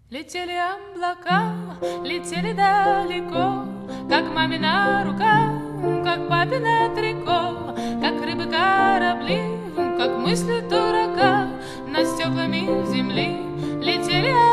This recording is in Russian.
Летели облака, летели далеко, как мамина рука, как папина трико, как рыбы корабли, как мысли дурака над стеклами земли. Летели